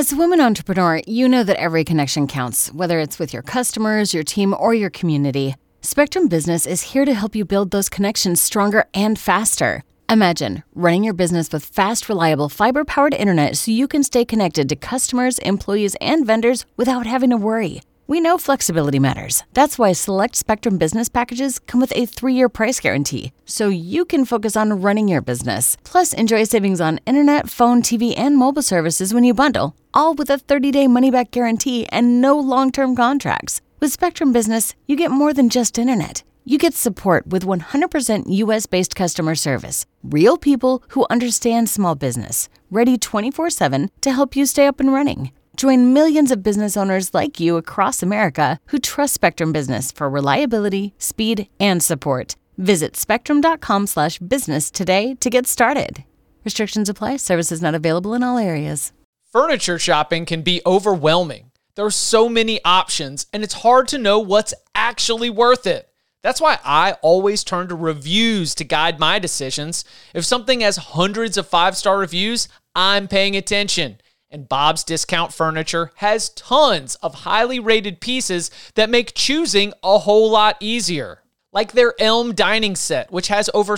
As a woman entrepreneur, you know that every connection counts, whether it's with your customers, your team, or your community. Spectrum Business is here to help you build those connections stronger and faster. Imagine running your business with fast, reliable, fiber-powered internet so you can stay connected to customers, employees, and vendors without having to worry. We know flexibility matters. That's why select Spectrum Business packages come with a 3-year price guarantee, so you can focus on running your business. Plus, enjoy savings on internet, phone, TV, and mobile services when you bundle, all with a 30-day money-back guarantee and no long-term contracts. With Spectrum Business, you get more than just internet. You get support with 100% U.S.-based customer service. Real people who understand small business, ready 24/7 to help you stay up and running. Join millions of business owners like you across America who trust Spectrum Business for reliability, speed, and support. Visit spectrum.com/business today to get started. Restrictions apply. Services not available in all areas. Furniture shopping can be overwhelming. There are so many options, and it's hard to know what's actually worth it. That's why I always turn to reviews to guide my decisions. If something has hundreds of 5-star reviews, I'm paying attention. And Bob's Discount Furniture has tons of highly rated pieces that make choosing a whole lot easier. Like their Elm dining set, which has over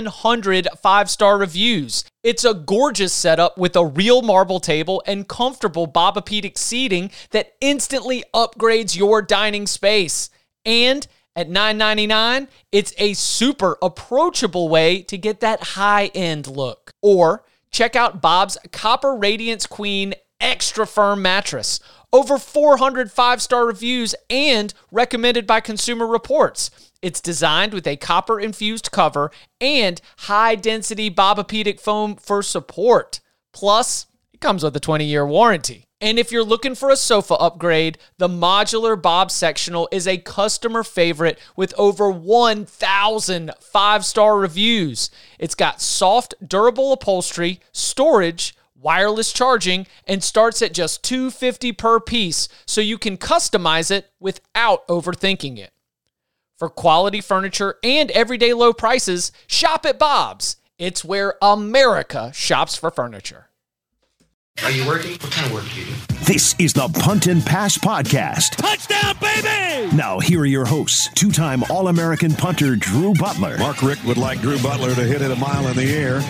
700 5-star reviews. It's a gorgeous setup with a real marble table and comfortable Bobapedic seating that instantly upgrades your dining space. And at $9.99, it's a super approachable way to get that high-end look. Or check out Bob's Copper Radiance Queen Extra Firm Mattress. Over 400 5-star reviews and recommended by Consumer Reports. It's designed with a copper-infused cover and high-density Bobapedic foam for support. Plus, it comes with a 20-year warranty. And if you're looking for a sofa upgrade, the modular Bob Sectional is a customer favorite with over 1,000 5-star reviews. It's got soft, durable upholstery, storage, wireless charging, and starts at just $250 per piece, so you can customize it without overthinking it. For quality furniture and everyday low prices, shop at Bob's. It's where America shops for furniture. Are you working? What kind of work do you do? This is the Punt and Pass Podcast. Touchdown, baby! Now, here are your hosts, two-time All-American punter Drew Butler. Mark Richt would like Drew Butler to hit it a mile in the air.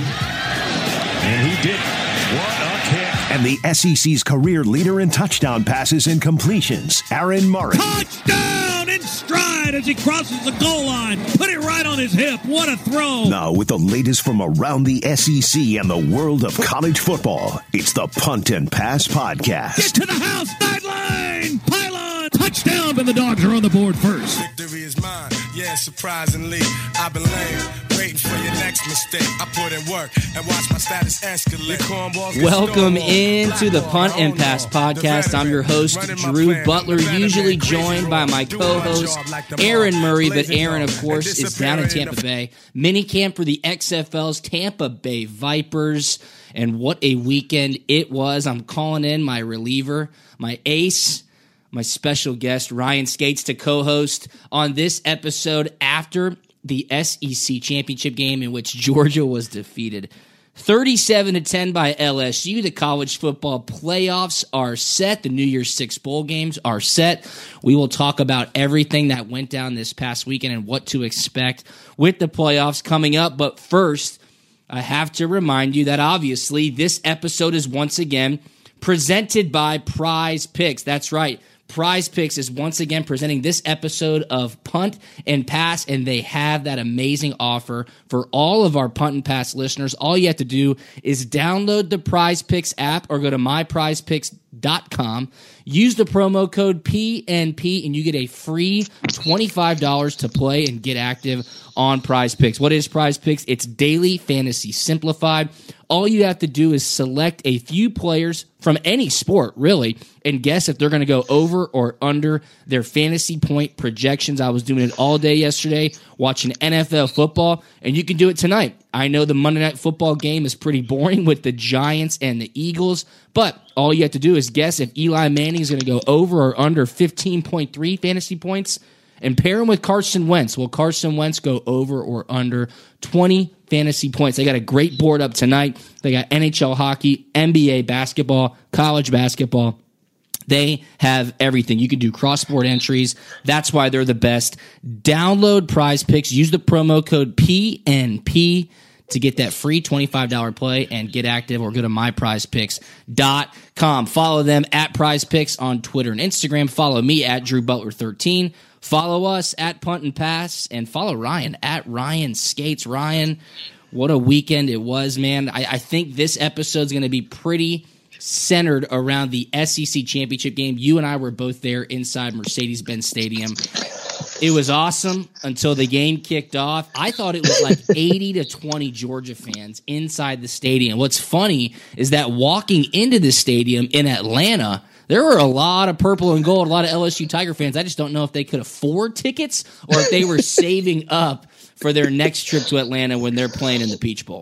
And he did. What a kick. And the SEC's career leader in touchdown passes and completions, Aaron Murray. Touchdown in stride as he crosses the goal line. Put it right on his hip. What a throw. Now, with the latest from around the SEC and the world of college football, it's the Punt and Pass Podcast. Get to the house, sideline, pylon, touchdown, and the Dogs are on the board first. Victory is mine, yeah, surprisingly. I've been laying, waiting for your next mistake. I put in work and watch my status escalate. Welcome into the Punt and Pass Podcast. I'm your host, Drew Butler, usually joined by my co-host, Aaron Murray, but Aaron, of course, is down in Tampa Bay. Minicamp for the XFL's Tampa Bay Vipers, and what a weekend it was. I'm calling in my reliever, my ace, my special guest, Ryan Skates, to co-host on this episode after the SEC championship game in which Georgia was defeated 37-10 by LSU. The college football playoffs are set. The New Year's Six bowl games are set. We will talk about everything that went down this past weekend and what to expect with the playoffs coming up. But first, I have to remind you that obviously this episode is once again presented by Prize Picks. That's right. Prize Picks is once again presenting this episode of Punt and Pass, and they have that amazing offer for all of our Punt and Pass listeners. All you have to do is download the Prize Picks app or go to myprizepicks.com. Use the promo code PNP, and you get a free $25 to play and get active on Prize Picks. What is Prize Picks? It's daily fantasy simplified. All you have to do is select a few players from any sport, really, and guess if they're going to go over or under their fantasy point projections. I was doing it all day yesterday, watching NFL football, and you can do it tonight. I know the Monday Night Football game is pretty boring with the Giants and the Eagles, but all you have to do is guess if Eli Manning is going to go over or under 15.3 fantasy points, and pair him with Carson Wentz. Will Carson Wentz go over or under 20 fantasy points. They got a great board up tonight. They got NHL hockey, NBA basketball, college basketball. They have everything. You can do cross-sport entries. That's why they're the best. Download Prize Picks. Use the promo code PNP to get that free $25 play and get active, or go to myprizepicks.com. Follow them at Prize Picks on Twitter and Instagram. Follow me at Drew Butler 13. Follow us at Punt and Pass, and follow Ryan at Ryan Skates. Ryan, what a weekend it was, man. I think this episode's going to be pretty centered around the SEC championship game. You and I were both there inside Mercedes-Benz Stadium. It was awesome until the game kicked off. I thought it was like 80 to 20 Georgia fans inside the stadium. What's funny is that walking into the stadium in Atlanta, there were a lot of purple and gold, a lot of LSU Tiger fans. I just don't know if they could afford tickets or if they were saving up for their next trip to Atlanta when they're playing in the Peach Bowl.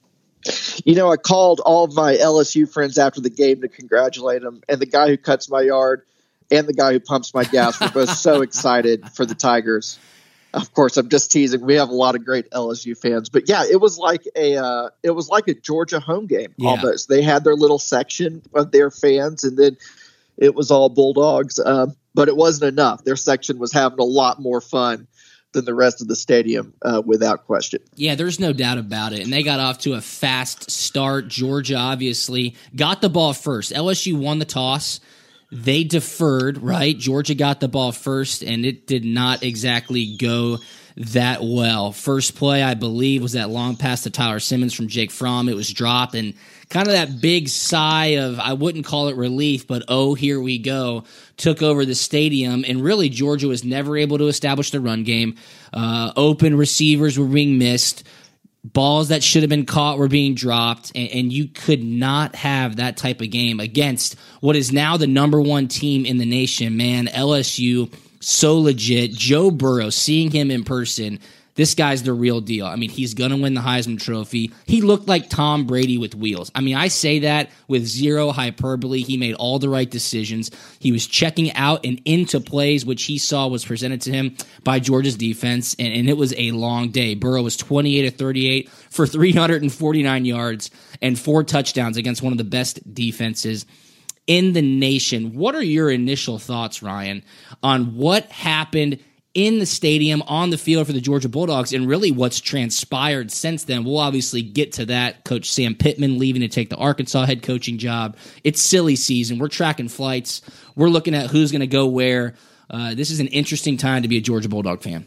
You know, I called all of my LSU friends after the game to congratulate them, and the guy who cuts my yard and the guy who pumps my gas were both so excited for the Tigers. Of course, I'm just teasing. We have a lot of great LSU fans, but yeah, it was like a Georgia home game almost. They had their little section of their fans, and then it was all Bulldogs, but it wasn't enough. Their section was having a lot more fun than the rest of the stadium, without question. Yeah, there's no doubt about it. And they got off to a fast start. Georgia obviously got the ball first. LSU won the toss. They deferred, right? Georgia got the ball first, and it did not exactly go that well. First play, I believe, was that long pass to Tyler Simmons from Jake Fromm. It was dropped, and kind of that big sigh of, I wouldn't call it relief, but oh, here we go, took over the stadium. And really, Georgia was never able to establish the run game. Open receivers were being missed. Balls that should have been caught were being dropped, and you could not have that type of game against what is now the number one team in the nation, man. LSU, so legit. Joe Burrow, seeing him in person, this guy's the real deal. I mean, he's going to win the Heisman Trophy. He looked like Tom Brady with wheels. I mean, I say that with zero hyperbole. He made all the right decisions. He was checking out and into plays, which he saw was presented to him by Georgia's defense, and it was a long day. Burrow was 28 of 38 for 349 yards and 4 touchdowns against one of the best defenses in the nation. What are your initial thoughts, Ryan, on what happened in the stadium, on the field for the Georgia Bulldogs, and really what's transpired since then? We'll obviously get to that. Coach Sam Pittman leaving to take the Arkansas head coaching job. It's silly season. We're tracking flights. We're looking at who's going to go where. This is an interesting time to be a Georgia Bulldog fan.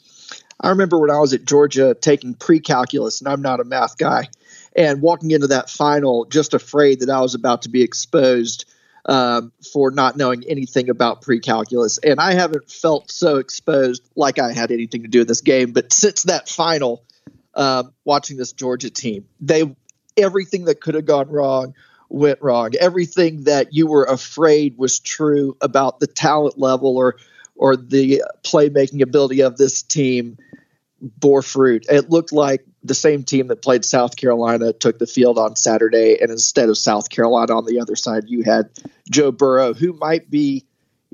I remember when I was at Georgia taking pre-calculus, and I'm not a math guy, and walking into that final just afraid that I was about to be exposed for not knowing anything about pre-calculus. And I haven't felt so exposed like I had anything to do with this game. But since that final, watching this Georgia team, everything that could have gone wrong went wrong. Everything that you were afraid was true about the talent level or the playmaking ability of this team bore fruit. It looked like the same team that played South Carolina took the field on Saturday, and instead of South Carolina on the other side, you had Joe Burrow, who might be,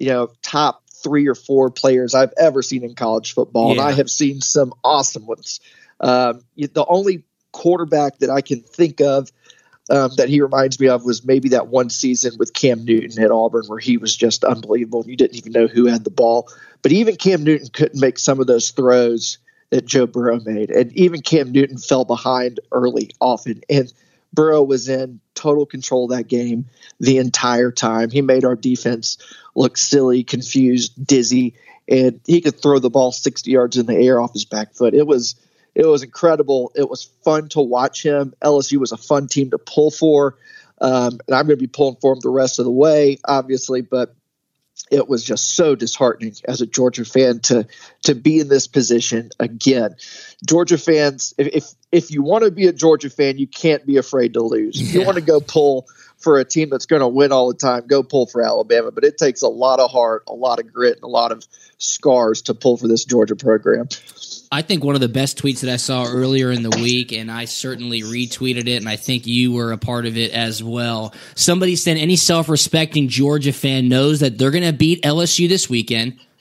top 3 or 4 players I've ever seen in college football, and I have seen some awesome ones. The only quarterback that I can think of that he reminds me of was maybe that one season with Cam Newton at Auburn where he was just unbelievable. You didn't even know who had the ball. But even Cam Newton couldn't make some of those throws that Joe Burrow made. And even Cam Newton fell behind early often. And Burrow was in total control of that game the entire time. He made our defense look silly, confused, dizzy, and he could throw the ball 60 yards in the air off his back foot. It was incredible. It was fun to watch him. LSU was a fun team to pull for. And I'm going to be pulling for him the rest of the way, obviously, but it was just so disheartening as a Georgia fan to be in this position again. Georgia fans, if you want to be a Georgia fan, you can't be afraid to lose. If you want to go pull for a team that's going to win all the time, go pull for Alabama. But it takes a lot of heart, a lot of grit, and a lot of scars to pull for this Georgia program. I think one of the best tweets that I saw earlier in the week, and I certainly retweeted it, and I think you were a part of it as well. Somebody said any self-respecting Georgia fan knows that they're going to beat LSU this weekend,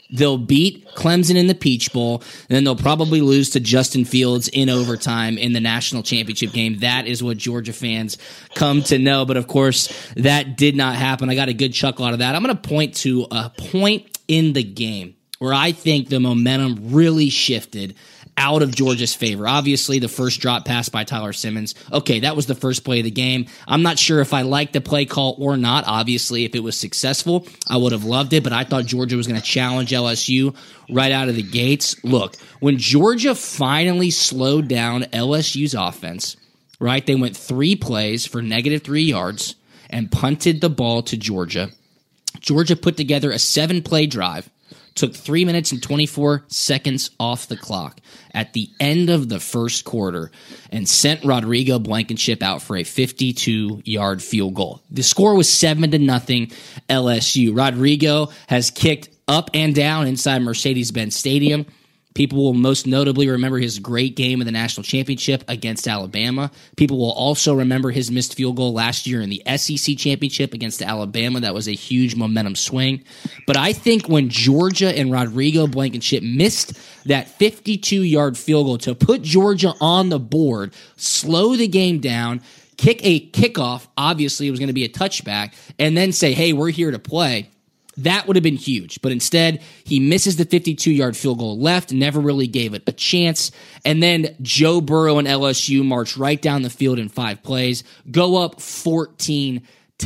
They'll beat Clemson in the Peach Bowl, and then they'll probably lose to Justin Fields in overtime in the national championship game. That is what Georgia fans come to know. But, of course, that did not happen. I got a good chuckle out of that. I'm going to point to a point in the game where I think the momentum really shifted out of Georgia's favor. Obviously, the first drop pass by Tyler Simmons. Okay, that was the first play of the game. I'm not sure if I liked the play call or not. Obviously, if it was successful, I would have loved it, but I thought Georgia was going to challenge LSU right out of the gates. Look, when Georgia finally slowed down LSU's offense, right, they went 3 plays for -3 yards and punted the ball to Georgia. Georgia put together a 7-play drive, took 3 minutes and 24 seconds off the clock at the end of the first quarter and sent Rodrigo Blankenship out for a 52-yard field goal. The score was 7-0 LSU. Rodrigo has kicked up and down inside Mercedes-Benz Stadium. People will most notably remember his great game in the national championship against Alabama. People will also remember his missed field goal last year in the SEC championship against Alabama. That was a huge momentum swing. But I think when Georgia and Rodrigo Blankenship missed that 52-yard field goal to put Georgia on the board, slow the game down, kick a kickoff, obviously it was going to be a touchback, and then say, hey, we're here to play, that would have been huge. But instead, he misses the 52-yard field goal left, never really gave it a chance. And then Joe Burrow and LSU march right down the field in 5 plays, go up 14-0.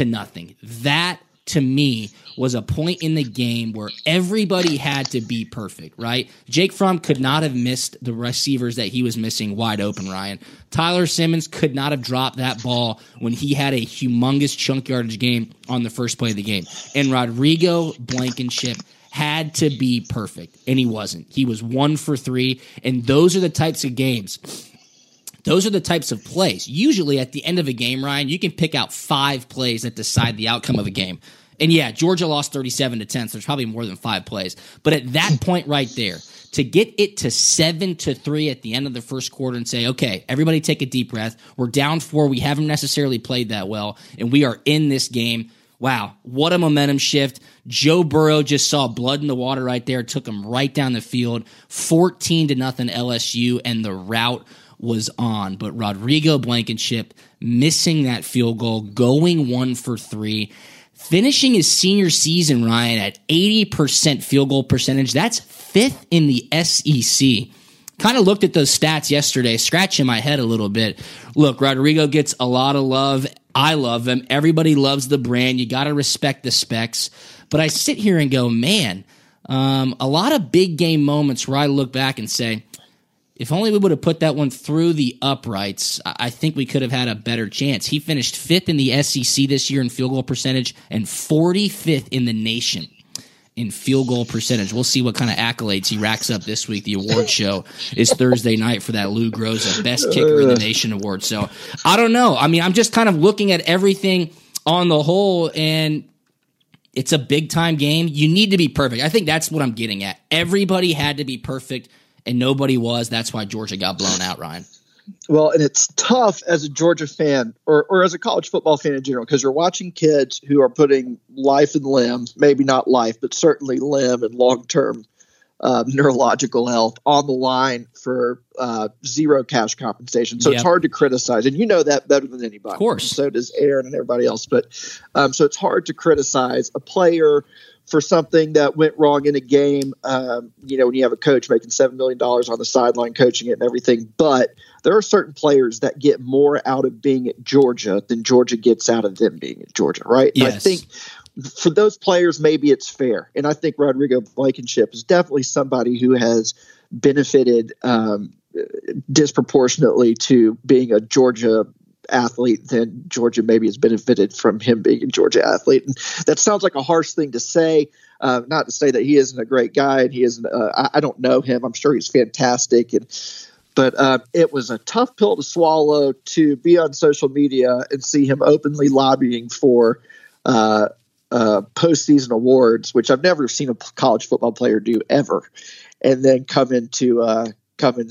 That, to me, was a point in the game where everybody had to be perfect, right? Jake Fromm could not have missed the receivers that he was missing wide open, Ryan. Tyler Simmons could not have dropped that ball when he had a humongous chunk yardage game on the first play of the game. And Rodrigo Blankenship had to be perfect, and he wasn't. He was 1 for 3, and those are the types of games. Those are the types of plays. Usually at the end of a game, Ryan, you can pick out 5 plays that decide the outcome of a game. And yeah, Georgia lost 37-10, so there's probably more than 5 plays. But at that point right there, to get it to 7-3 at the end of the first quarter and say, okay, everybody take a deep breath. We're down 4. We haven't necessarily played that well, and we are in this game. Wow, what a momentum shift. Joe Burrow just saw blood in the water right there, took him right down the field, 14-0 LSU, and the route was on. But Rodrigo Blankenship missing that field goal, going 1 for 3, finishing his senior season, Ryan, at 80% field goal percentage. That's 5th in the SEC. Kind of looked at those stats yesterday, scratching my head a little bit. Look, Rodrigo gets a lot of love. I love him. Everybody loves the brand. You got to respect the specs. But I sit here and go, man, a lot of big game moments where I look back and say, if only we would have put that one through the uprights, I think we could have had a better chance. He finished 5th in the SEC this year in field goal percentage and 45th in the nation in field goal percentage. We'll see what kind of accolades he racks up this week. The award show is Thursday night for that Lou Groza Best Kicker in the Nation award. So I don't know. I mean, I'm just kind of looking at everything on the whole, and it's a big-time game. You need to be perfect. I think that's what I'm getting at. Everybody had to be perfect, and nobody was. That's why Georgia got blown out, Ryan. Well, and it's tough as a Georgia fan or as a college football fan in general, because you're watching kids who are putting life and limb, maybe not life, but certainly limb and long-term neurological health on the line for zero cash compensation. So It's hard to criticize. And you know that better than anybody. Of course. And so does Aaron and everybody else. But so it's hard to criticize a player for something that went wrong in a game, when you have a coach making $7 million on the sideline coaching it and everything. But there are certain players that get more out of being at Georgia than Georgia gets out of them being at Georgia, right? Yes. And I think for those players, maybe it's fair. And I think Rodrigo Blankenship is definitely somebody who has benefited disproportionately to being a Georgia athlete than Georgia maybe has benefited from him being a Georgia athlete. And that sounds like a harsh thing to say, not to say that he isn't a great guy and he isn't, I don't know him. I'm sure he's fantastic. But it was a tough pill to swallow to be on social media and see him openly lobbying for postseason awards, which I've never seen a college football player do ever. And then come into the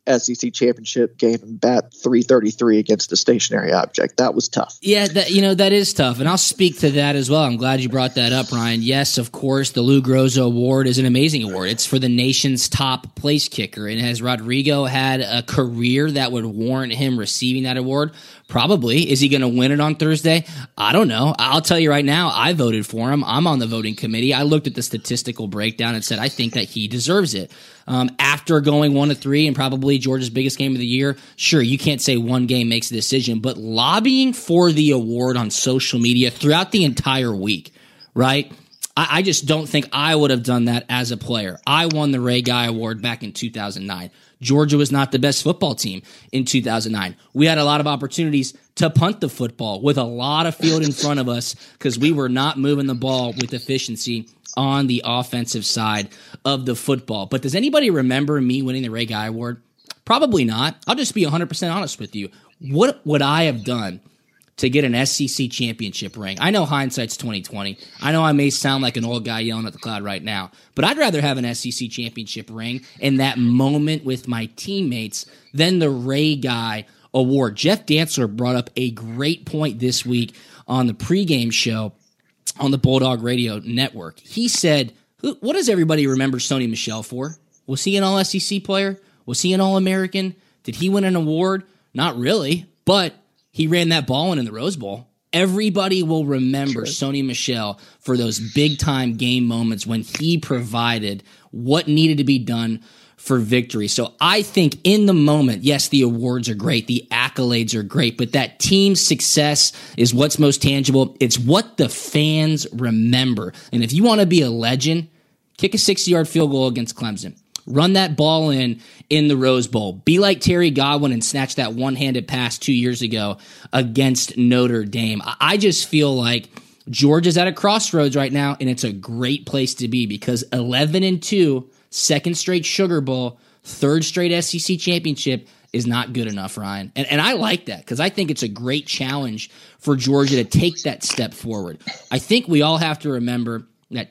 SEC championship game and bat .333 against a stationary object. That was tough. Yeah, that is tough, and I'll speak to that as well. I'm glad you brought that up, Ryan. Yes, of course, the Lou Groza Award is an amazing award. It's for the nation's top place kicker, and has Rodrigo had a career that would warrant him receiving that award? Probably. Is he going to win it on Thursday? I don't know. I'll tell you right now, I voted for him. I'm on the voting committee. I looked at the statistical breakdown and said I think that he deserves it. After going 1-3 and probably Georgia's biggest game of the year, sure, you can't say one game makes a decision, but lobbying for the award on social media throughout the entire week, right? I just don't think I would have done that as a player. I won the Ray Guy Award back in 2009. Georgia was not the best football team in 2009. We had a lot of opportunities to punt the football with a lot of field in front of us because we were not moving the ball with efficiency on the offensive side of the football. But does anybody remember me winning the Ray Guy Award? Probably not. I'll just be 100% honest with you. What would I have done to get an SEC championship ring? I know hindsight's 2020. I know I may sound like an old guy yelling at the cloud right now, but I'd rather have an SEC championship ring in that moment with my teammates than the Ray Guy Award. Jeff Dantzler brought up a great point this week on the pregame show on the Bulldog Radio Network. He said, what does everybody remember Sony Michel for? Was he an All-SEC player? Was he an All-American? Did he win an award? Not really, but he ran that ball in the Rose Bowl. Everybody will remember Sony Michel for those big-time game moments when he provided what needed to be done for victory. So I think in the moment, yes, the awards are great, the accolades are great, but that team success is what's most tangible. It's what the fans remember. And if you want to be a legend, kick a 60-yard field goal against Clemson. Run that ball in the Rose Bowl. Be like Terry Godwin and snatch that one-handed pass 2 years ago against Notre Dame. I just feel like Georgia's at a crossroads right now, and it's a great place to be because 11-2, second straight Sugar Bowl, third straight SEC championship is not good enough, Ryan. And I like that because I think it's a great challenge for Georgia to take that step forward. I think we all have to remember that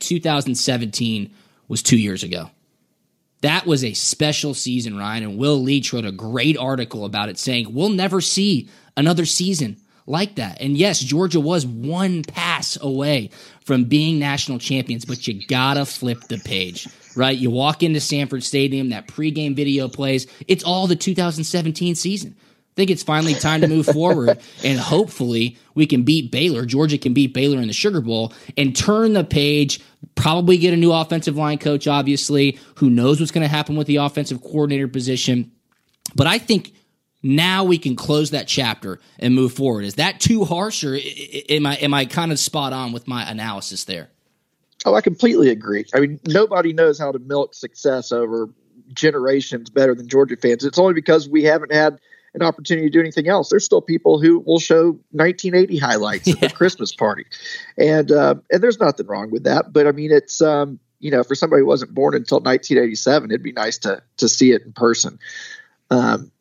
2017 was 2 years ago. That was a special season, Ryan, and Will Leach wrote a great article about it saying we'll never see another season like that. And yes, Georgia was one pass away from being national champions, but you gotta flip the page, right? You walk into Sanford Stadium, that pregame video plays, it's all the 2017 season. I think it's finally time to move forward, and hopefully we can beat Baylor. Georgia can beat Baylor in the Sugar Bowl and turn the page, probably get a new offensive line coach, obviously. Who knows what's going to happen with the offensive coordinator position. But I think now we can close that chapter and move forward. Is that too harsh, or am I kind of spot on with my analysis there? Oh, I completely agree. I mean, nobody knows how to milk success over generations better than Georgia fans. It's only because we haven't had an opportunity to do anything else. There's still people who will show 1980 highlights at the Christmas party. And there's nothing wrong with that. But I mean, it's, for somebody who wasn't born until 1987, it'd be nice to see it in person. The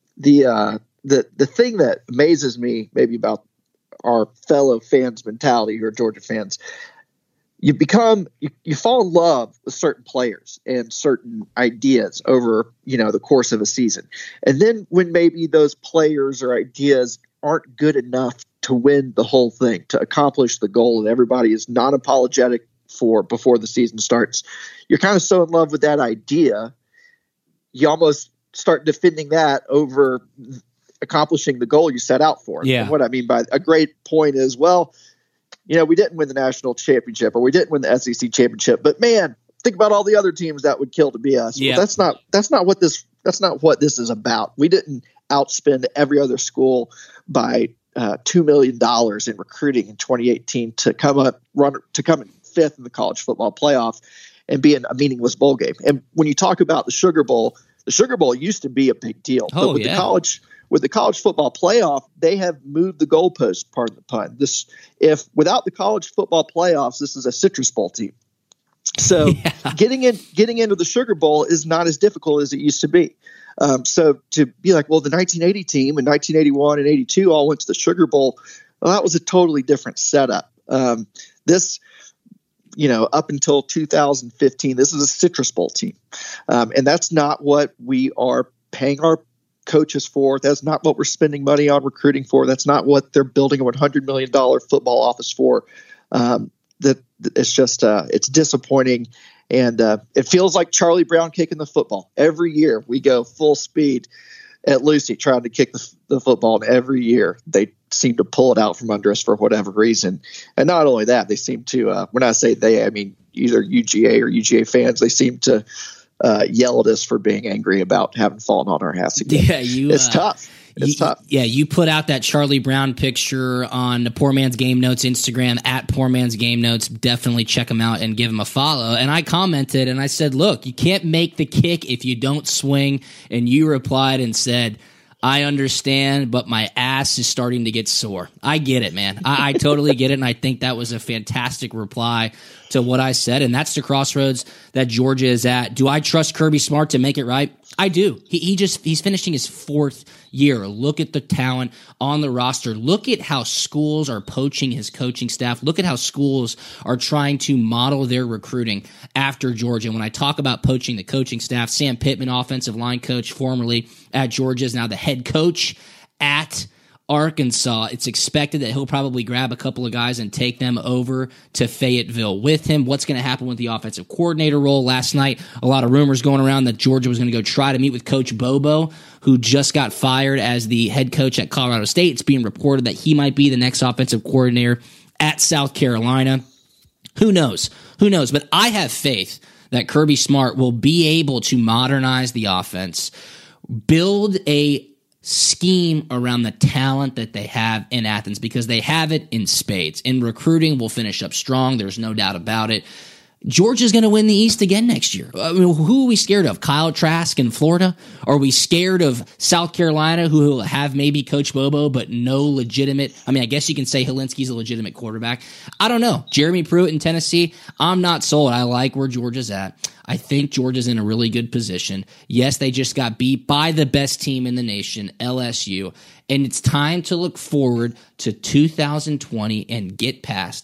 thing that amazes me maybe about our fellow fans' mentality, who are Georgia fans, you fall in love with certain players and certain ideas over, the course of a season. And then when maybe those players or ideas aren't good enough to win the whole thing, to accomplish the goal that everybody is non-apologetic for before the season starts, you're kind of so in love with that idea, you almost start defending that over accomplishing the goal you set out for. Yeah. And what I mean by a great point is, well, we didn't win the national championship or we didn't win the SEC championship, but man, think about all the other teams that would kill to be us. Yeah. Well, that's not what this is about. We didn't outspend every other school by $2 million in recruiting in 2018 to come in fifth in the college football playoff and be in a meaningless bowl game. And when you talk about the Sugar Bowl used to be a big deal. But with the college football playoff, they have moved the goalpost, pardon the pun. Without the college football playoffs, this is a Citrus Bowl team. So getting into the Sugar Bowl is not as difficult as it used to be. So to be like, well, the 1980 team in 1981 and 82 all went to the Sugar Bowl. Well, that was a totally different setup. This, up until 2015, this is a Citrus Bowl team. And that's not what we are paying our coaches for. That's not what we're spending money on recruiting for. That's not what they're building a $100 million football office for. That it's just it's disappointing, and it feels like Charlie Brown kicking the football. Every year we go full speed at Lucy trying to kick the football, and every year they seem to pull it out from under us for whatever reason. And not only that, they seem to when I say they, I mean either UGA or UGA fans, they seem to yell at us for being angry about having fallen on our ass again. Yeah, it's tough. It's tough. Yeah, you put out that Charlie Brown picture on the Poor Man's Game Notes Instagram at Poor Man's Game Notes. Definitely check him out and give him a follow. And I commented and I said, look, you can't make the kick if you don't swing. And you replied and said, I understand, but my ass is starting to get sore. I get it, man. I totally get it, and I think that was a fantastic reply to what I said, and that's the crossroads that Georgia is at. Do I trust Kirby Smart to make it right? I do. He's finishing his 4th year. Look at the talent on the roster. Look at how schools are poaching his coaching staff. Look at how schools are trying to model their recruiting after Georgia. And when I talk about poaching the coaching staff, Sam Pittman, offensive line coach formerly at Georgia, is now the head coach at Arkansas. It's expected that he'll probably grab a couple of guys and take them over to Fayetteville with him. What's going to happen with the offensive coordinator role? Last night, a lot of rumors going around that Georgia was going to go try to meet with Coach Bobo, who just got fired as the head coach at Colorado State. It's being reported that he might be the next offensive coordinator at South Carolina. Who knows? Who knows? But I have faith that Kirby Smart will be able to modernize the offense, build a scheme around the talent that they have in Athens, because they have it in spades. In recruiting, we'll finish up strong. There's no doubt about it. Georgia's going to win the East again next year. I mean, who are we scared of? Kyle Trask in Florida? Are we scared of South Carolina, who will have maybe Coach Bobo, but no legitimate? I mean, I guess you can say Helinski's a legitimate quarterback. I don't know. Jeremy Pruitt in Tennessee, I'm not sold. I like where Georgia's at. I think Georgia's in a really good position. Yes, they just got beat by the best team in the nation, LSU. And it's time to look forward to 2020 and get past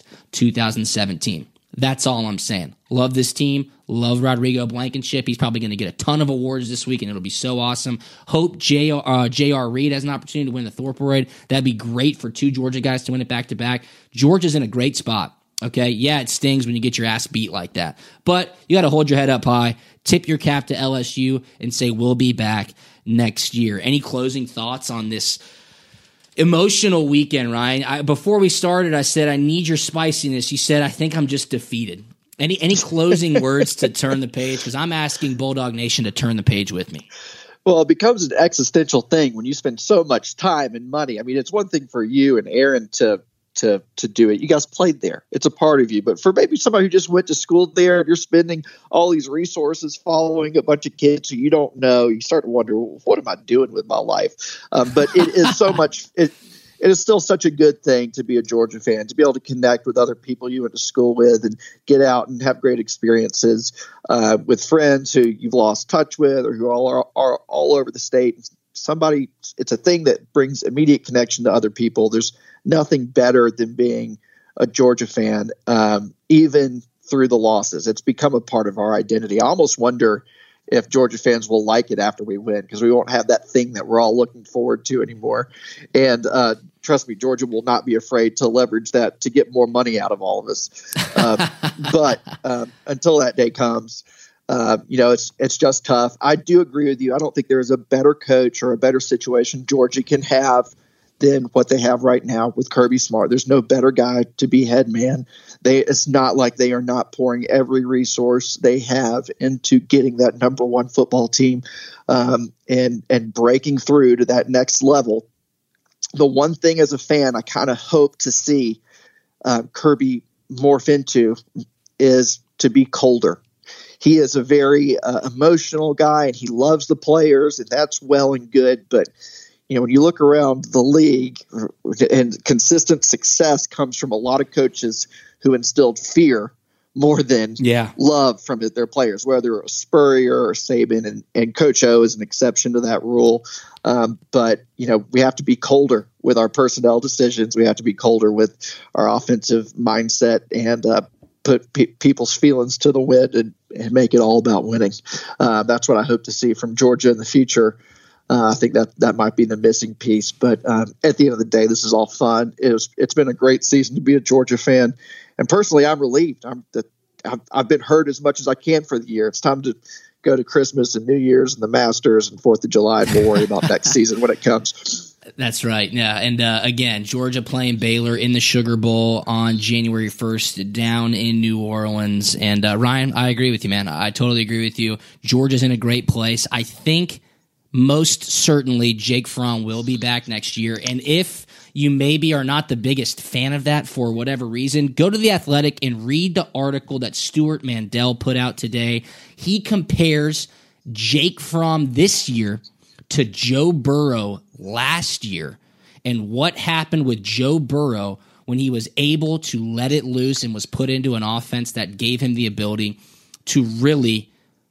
2017. That's all I'm saying. Love this team. Love Rodrigo Blankenship. He's probably going to get a ton of awards this week, and it'll be so awesome. Hope J.R. Reed has an opportunity to win the Thorpe. That'd be great for 2 Georgia guys to win it back-to-back. Georgia's in a great spot. Okay, yeah, it stings when you get your ass beat like that. But you got to hold your head up high, tip your cap to LSU, and say we'll be back next year. Any closing thoughts on this emotional weekend, Ryan? Before we started, I said, I need your spiciness. You said, I think I'm just defeated. Any closing words to turn the page? Because I'm asking Bulldog Nation to turn the page with me. Well, it becomes an existential thing when you spend so much time and money. I mean, it's one thing for you and Aaron to do it. You guys played there. It's a part of you. But for maybe somebody who just went to school there, if you're spending all these resources following a bunch of kids who you don't know, you start to wonder, well, what am I doing with my life? But it is so much. It is still such a good thing to be a Georgia fan, to be able to connect with other people you went to school with and get out and have great experiences with friends who you've lost touch with or who are all over the state. It's a thing that brings immediate connection to other people. There's nothing better than being a Georgia fan, even through the losses. It's become a part of our identity. I almost wonder if Georgia fans will like it after we win, because we won't have that thing that we're all looking forward to anymore. And trust me, Georgia will not be afraid to leverage that to get more money out of all of us. But until that day comes, it's just tough. I do agree with you. I don't think there is a better coach or a better situation Georgia can have than what they have right now with Kirby Smart. There's no better guy to be head man. It's not like they are not pouring every resource they have into getting that number one football team and breaking through to that next level. The one thing as a fan I kind of hope to see Kirby morph into is to be colder. He is a very emotional guy, and he loves the players, and that's well and good. But when you look around the league, and consistent success comes from a lot of coaches who instilled fear more than love from their players, whether it was Spurrier or Saban, and Coach O is an exception to that rule. But we have to be colder with our personnel decisions. We have to be colder with our offensive mindset and put people's feelings to the wind and make it all about winning. That's what I hope to see from Georgia in the future. I think that might be the missing piece. But at the end of the day, this is all fun. It's been a great season to be a Georgia fan. And personally, I'm relieved. I've been hurt as much as I can for the year. It's time to go to Christmas and New Year's and the Masters and 4th of July and we'll worry about next season when it comes. That's right. Yeah. And again, Georgia playing Baylor in the Sugar Bowl on January 1st down in New Orleans. And Ryan, I agree with you, man. I totally agree with you. Georgia's in a great place. I think most certainly Jake Fromm will be back next year. And if you maybe are not the biggest fan of that for whatever reason, go to The Athletic and read the article that Stuart Mandel put out today. He compares Jake Fromm this year to Joe Burrow last year and what happened with Joe Burrow when he was able to let it loose and was put into an offense that gave him the ability to really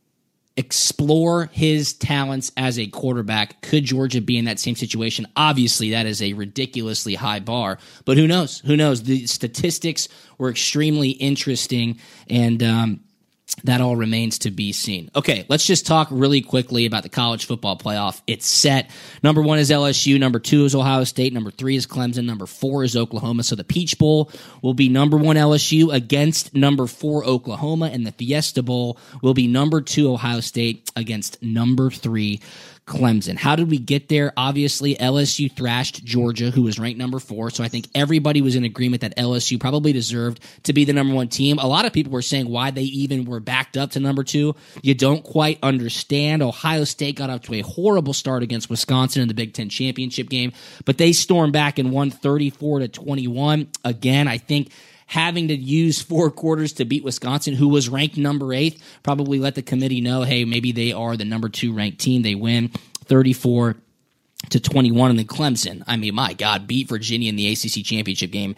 explore his talents as a quarterback. Could Georgia be in that same situation? Obviously, that is a ridiculously high bar, but who knows? Who knows? The statistics were extremely interesting, and that all remains to be seen. Okay, let's just talk really quickly about the college football playoff. It's set. Number 1 is LSU. Number 2 is Ohio State. Number 3 is Clemson. Number 4 is Oklahoma. So the Peach Bowl will be number 1 LSU against number 4 Oklahoma, and the Fiesta Bowl will be number 2 Ohio State against number 3 Clemson. How did we get there? Obviously, LSU thrashed Georgia, who was ranked number 4. So I think everybody was in agreement that LSU probably deserved to be the number 1 team. A lot of people were saying why they even were backed up to number 2. You don't quite understand. Ohio State got up to a horrible start against Wisconsin in the Big Ten championship game, but they stormed back and won 34-21. Again, I think having to use 4 quarters to beat Wisconsin, who was ranked number 8, probably let the committee know, hey, maybe they are the number 2 ranked team. They win 34-21. And then Clemson, I mean, my God, beat Virginia in the ACC championship game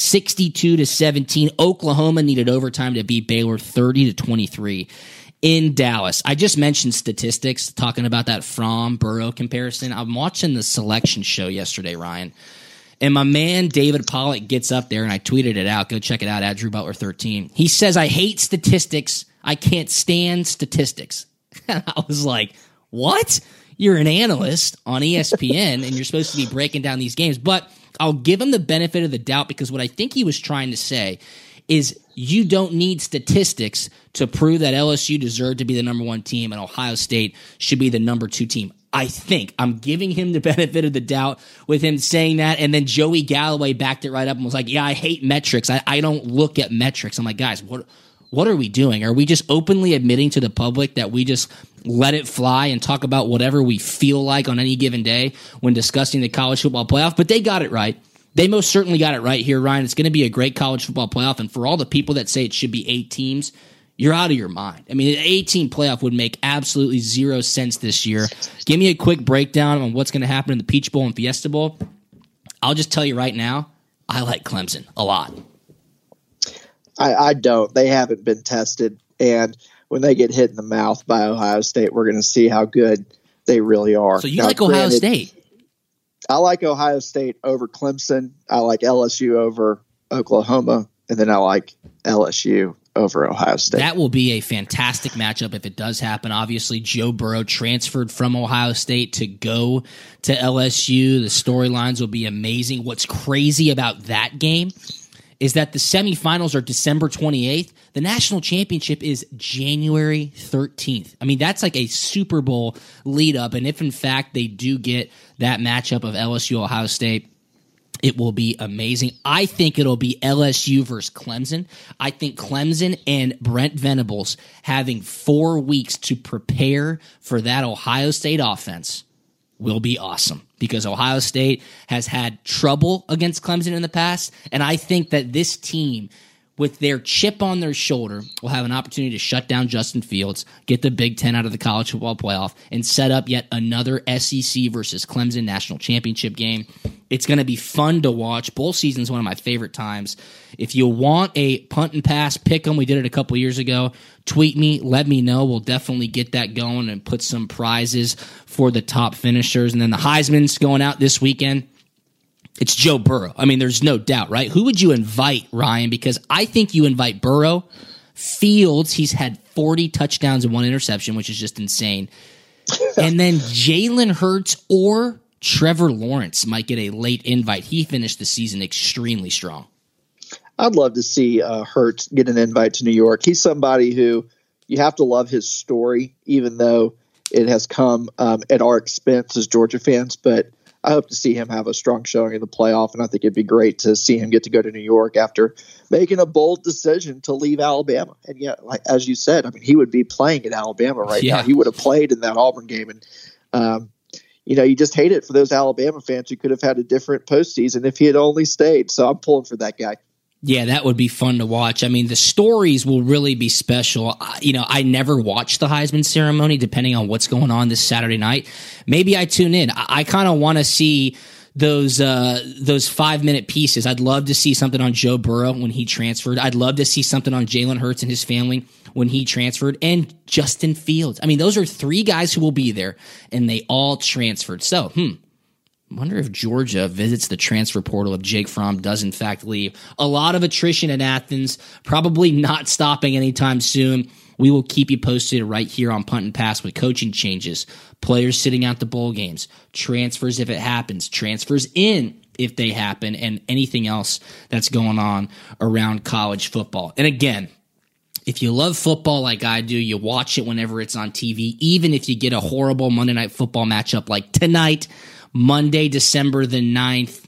62-17. Oklahoma needed overtime to beat Baylor 30-23 in Dallas. I just mentioned statistics, talking about that Fromm-Burrow comparison. I'm watching the selection show yesterday, Ryan. And my man David Pollack gets up there, and I tweeted it out. Go check it out at Drew Butler 13. He says, I hate statistics. I can't stand statistics. And I was like, what? You're an analyst on ESPN, and you're supposed to be breaking down these games. But I'll give him the benefit of the doubt, because what I think he was trying to say is you don't need statistics to prove that LSU deserved to be the number 1 team and Ohio State should be the number 2 team. I think I'm giving him the benefit of the doubt with him saying that. And then Joey Galloway backed it right up and was like, yeah, I hate metrics. I don't look at metrics. I'm like, guys, what are we doing? Are we just openly admitting to the public that we just let it fly and talk about whatever we feel like on any given day when discussing the college football playoff? But they got it right. They most certainly got it right here, Ryan. It's going to be a great college football playoff. And for all the people that say it should be 8 teams, you're out of your mind. I mean, an 18 playoff would make absolutely zero sense this year. Give me a quick breakdown on what's going to happen in the Peach Bowl and Fiesta Bowl. I'll just tell you right now, I like Clemson a lot. I don't. They haven't been tested. And when they get hit in the mouth by Ohio State, we're going to see how good they really are. So you like Ohio State? I like Ohio State over Clemson. I like LSU over Oklahoma. And then I like LSU over Ohio State. That will be a fantastic matchup if it does happen. Obviously, Joe Burrow transferred from Ohio State to go to LSU. The storylines will be amazing. What's crazy about that game is that the semifinals are December 28th. The national championship is January 13th. I mean, that's like a Super Bowl lead up. And if in fact they do get that matchup of LSU Ohio State, it will be amazing. I think it'll be LSU versus Clemson. I think Clemson and Brent Venables having 4 weeks to prepare for that Ohio State offense will be awesome, because Ohio State has had trouble against Clemson in the past, and I think that this team, with their chip on their shoulder, will have an opportunity to shut down Justin Fields, get the Big Ten out of the college football playoff, and set up yet another SEC versus Clemson national championship game. It's going to be fun to watch. Bowl season is one of my favorite times. If you want a punt and pass pick 'em, we did it a couple years ago. Tweet me, let me know. We'll definitely get that going and put some prizes for the top finishers. And then the Heisman's going out this weekend. It's Joe Burrow. I mean, there's no doubt, right? Who would you invite, Ryan? Because I think you invite Burrow. Fields, he's had 40 touchdowns and 1 interception, which is just insane. And then Jalen Hurts or Trevor Lawrence might get a late invite. He finished the season extremely strong. I'd love to see Hurts get an invite to New York. He's somebody who you have to love his story, even though it has come at our expense as Georgia fans. But I hope to see him have a strong showing in the playoff, and I think it'd be great to see him get to go to New York after making a bold decision to leave Alabama. And yet, like as you said, I mean, he would be playing at Alabama right now. He would have played in that Auburn game, and you just hate it for those Alabama fans who could have had a different postseason if he had only stayed. So I'm pulling for that guy. Yeah, that would be fun to watch. I mean, the stories will really be special. I never watch the Heisman ceremony, depending on what's going on this Saturday night. Maybe I tune in. I kind of want to see those 5-minute pieces. I'd love to see something on Joe Burrow when he transferred. I'd love to see something on Jalen Hurts and his family when he transferred, and Justin Fields. I mean, those are 3 guys who will be there, and they all transferred. So, I wonder if Georgia visits the transfer portal if Jake Fromm does in fact leave. A lot of attrition in Athens, probably not stopping anytime soon. We will keep you posted right here on Punt and Pass with coaching changes, players sitting out the bowl games, transfers if it happens, transfers in if they happen, and anything else that's going on around college football. And again, if you love football like I do, you watch it whenever it's on TV, even if you get a horrible Monday Night Football matchup like tonight, Monday, December the 9th,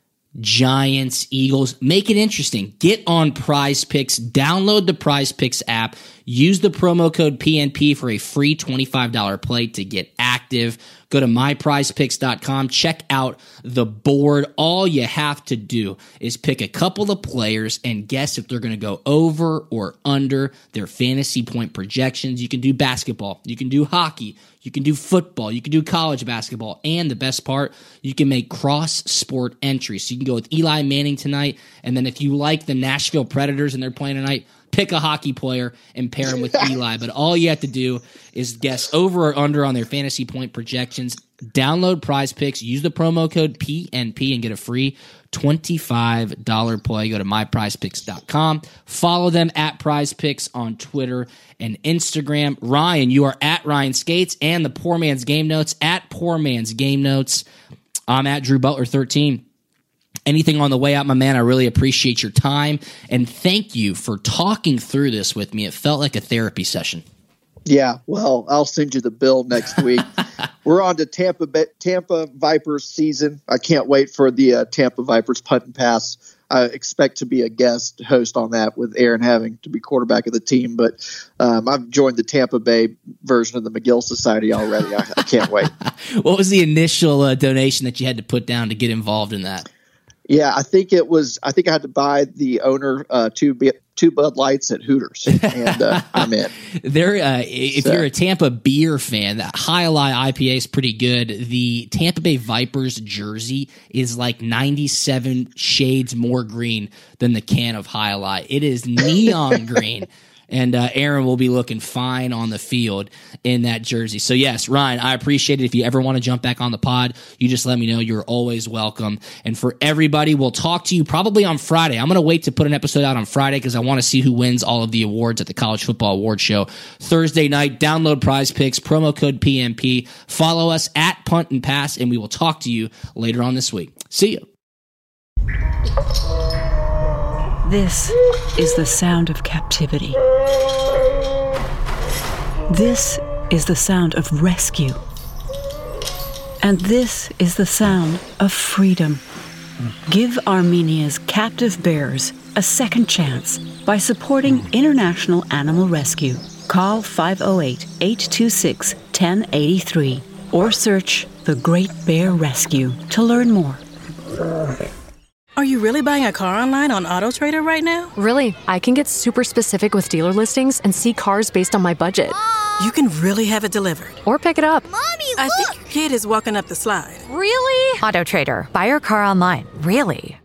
Giants, Eagles. Make it interesting. Get on Prize Picks. Download the Prize Picks app. Use the promo code PNP for a free $25 play to get active. Go to myprizepicks.com. Check out the board. All you have to do is pick a couple of players and guess if they're going to go over or under their fantasy point projections. You can do basketball. You can do hockey. You can do football. You can do college basketball. And the best part, you can make cross-sport entries. So you can go with Eli Manning tonight. And then if you like the Nashville Predators and they're playing tonight, pick a hockey player and pair him with Eli. But all you have to do is guess over or under on their fantasy point projections. Download Prize Picks. Use the promo code PNP and get a free $25 play. Go to myprizepicks.com. Follow them at Prize Picks on Twitter and Instagram. Ryan, you are at Ryan Skates and the Poor Man's Game Notes at Poor Man's Game Notes. I'm at Drew Butler 13. Anything on the way out, my man, I really appreciate your time. And thank you for talking through this with me. It felt like a therapy session. Yeah, well, I'll send you the bill next week. We're on to Tampa Vipers season. I can't wait for the Tampa Vipers Punt and Pass. I expect to be a guest host on that with Aaron having to be quarterback of the team. But I've joined the Tampa Bay version of the McGill Society already. I can't wait. What was the initial donation that you had to put down to get involved in that? Yeah, I think I had to buy the owner two Bud Lights at Hooters, and I'm in. If you're a Tampa beer fan, that High Ally IPA is pretty good. The Tampa Bay Vipers jersey is like 97 shades more green than the can of High Ally. It is neon green. And Aaron will be looking fine on the field in that jersey. So, yes, Ryan, I appreciate it. If you ever want to jump back on the pod, you just let me know. You're always welcome. And for everybody, we'll talk to you probably on Friday. I'm going to wait to put an episode out on Friday because I want to see who wins all of the awards at the College Football Award Show. Thursday night, download Prize Picks, promo code PNP. Follow us at Punt and Pass, and we will talk to you later on this week. See you. This is the sound of captivity. This is the sound of rescue. And this is the sound of freedom. Give Armenia's captive bears a second chance by supporting International Animal Rescue. Call 508-826-1083 or search The Great Bear Rescue to learn more. Are you really buying a car online on AutoTrader right now? Really, I can get super specific with dealer listings and see cars based on my budget. You can really have it delivered. Or pick it up. Mommy, look! I think your kid is walking up the slide. Really? AutoTrader. Buy your car online. Really?